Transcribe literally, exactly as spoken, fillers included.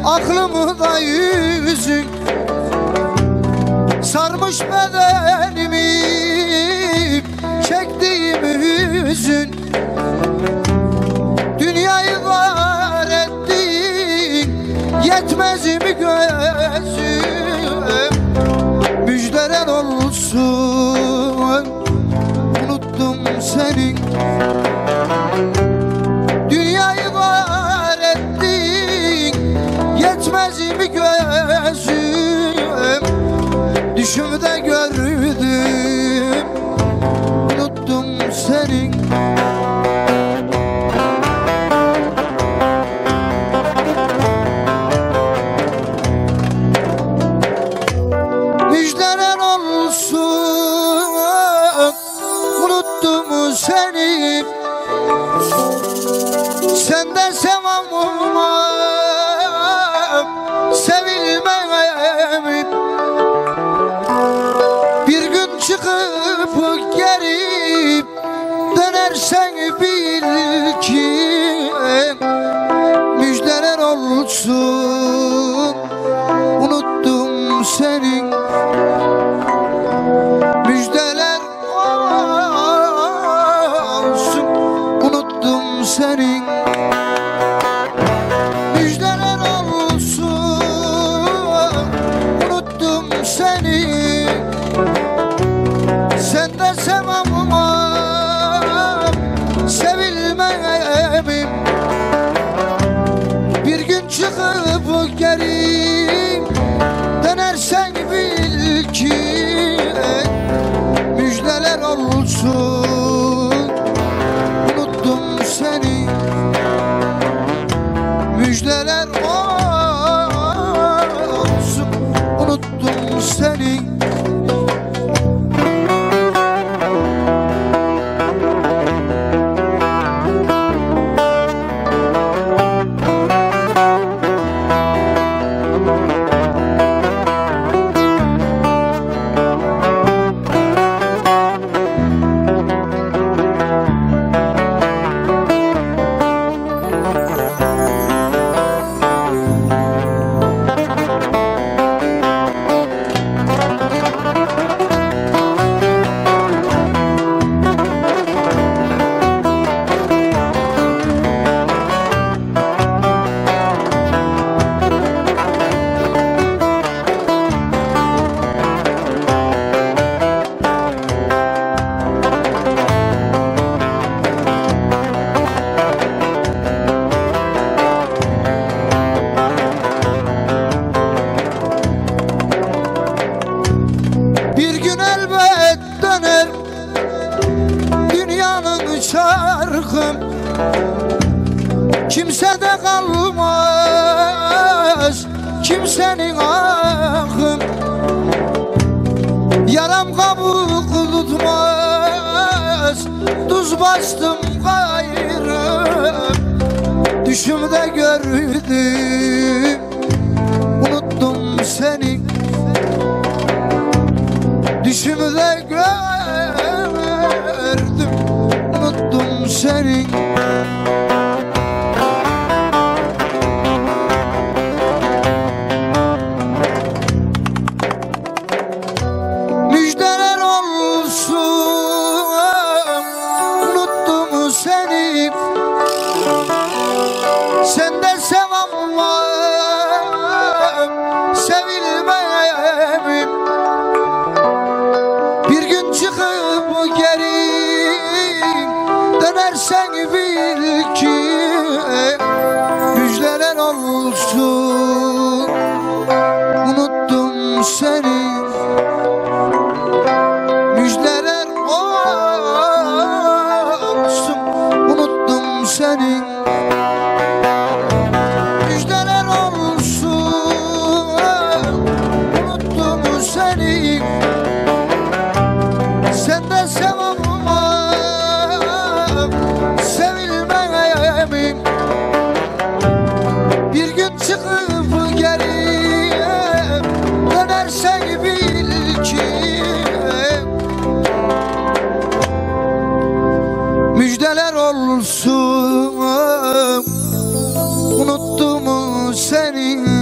aklımı da yüzün sarmış bedenimi, çektiğim hüzün. Dünyayı var ettin, yetmez mi gözüm? Müjdeler olsun, unuttum senin. Dünyayı var ettin, yetmez mi gözüm? Düşümde gördüm, unuttum senin. Müjdeler olsun, unuttum seni. Senden sevamam, sevilmem. Bir gün çıkıp geri dönersen bil ki müjdeler olsun, unuttum senin. Müjdeler olsun, unuttum senin. Müjdeler olsun, unuttum seni. Senden sevamam, sevilmem. Bir gün çıkıp geri dönersen bil ki müjdeler olsun, unuttum seni. Müjdeler olsun, unuttum seni. Çarkım kimsede kalmaz, kimsenin ahım. Yaram kabuk tutmaz, tuz bastım gayrı. Düşümde gördüm, unuttum seni. Düşümde gördüm, unuttum seni. Müjdeler olsun, unuttum seni. Senden sevamam, sevilmem. Bir gün çıkıp geri dönersen bil ki müjdeler olsun, unuttum seni. Müjdeler olsun, unuttum seni. Müjdeler olsun, unuttum seni. Senden sevamam, sevilmem. Bir gün çıkıp geri dönersen bil ki müjdeler olsun, unuttum seni.